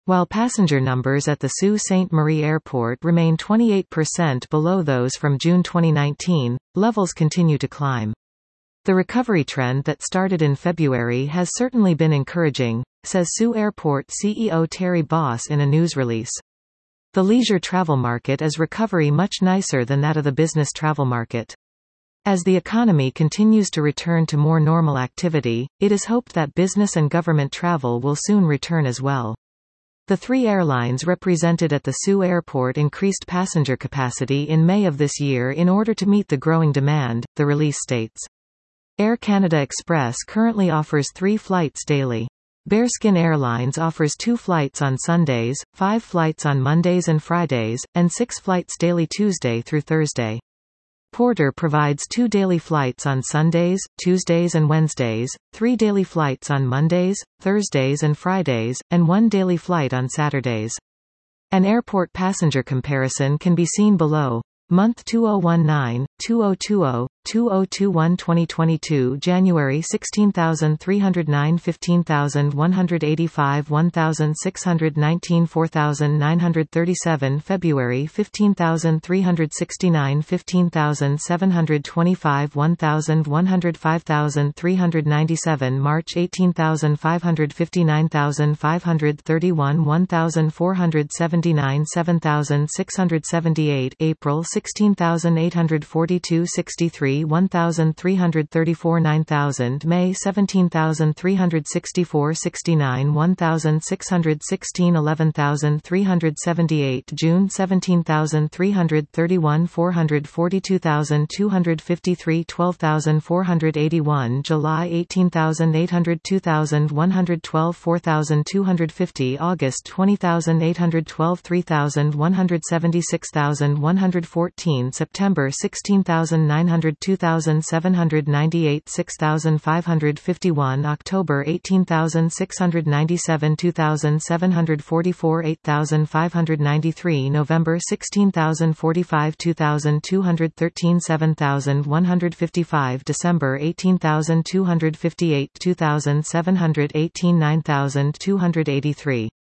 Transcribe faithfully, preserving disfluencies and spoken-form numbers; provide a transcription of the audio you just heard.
While passenger numbers at the Sault Ste. Marie Airport remain twenty-eight percent below those from June twenty nineteen, levels continue to climb. The recovery trend that started in February has certainly been encouraging, says Sault Airport C E O Terry Boss in a news release. The leisure travel market is recovering much nicer than that of the business travel market. As the economy continues to return to more normal activity, it is hoped that business and government travel will soon return as well. The three airlines represented at the Sault Airport increased passenger capacity in May of this year in order to meet the growing demand, the release states. Air Canada Express currently offers three flights daily. Bearskin Airlines offers two flights on Sundays, five flights on Mondays and Fridays, and six flights daily Tuesday through Thursday. Porter provides two daily flights on Sundays, Tuesdays and Wednesdays, three daily flights on Mondays, Thursdays and Fridays, and one daily flight on Saturdays. An airport passenger comparison can be seen below. Month two thousand nineteen, two thousand twenty, two thousand twenty-one twenty twenty-two January sixteen thousand three hundred nine fifteen thousand one hundred eighty-five one thousand six hundred nineteen four thousand nine hundred thirty-seven February fifteen thousand three hundred sixty-nine fifteen thousand seven hundred twenty-five one thousand one hundred five thousand three hundred ninety-seven March eighteen thousand five hundred fifty-nine thousand five hundred thirty-one one thousand four hundred seventy-nine seven thousand six hundred seventy-eight April sixteen thousand eight hundred forty-two sixty-three one thousand three hundred thirty-four nine thousand May seventeen thousand three hundred sixty-four sixty-nine one thousand six hundred sixteen eleven thousand three hundred seventy-eight June seventeen thousand three hundred thirty-one four hundred forty-two thousand two hundred fifty-three twelve thousand four hundred eighty-one July eighteen thousand eight hundred two thousand one hundred twelve four thousand two hundred fifty August twenty thousand eight hundred twelve three thousand one hundred seventy-six thousand one hundred fourteen September sixteen thousand nine hundred two thousand seven hundred ninety-eight six thousand five hundred fifty-one October eighteen thousand six hundred ninety-seven two thousand seven hundred forty-four eight thousand five hundred ninety-three November sixteen thousand forty-five two thousand two hundred thirteen seven thousand one hundred fifty-five December eighteen thousand two hundred fifty-eight two thousand seven hundred eighteen nine thousand two hundred eighty-three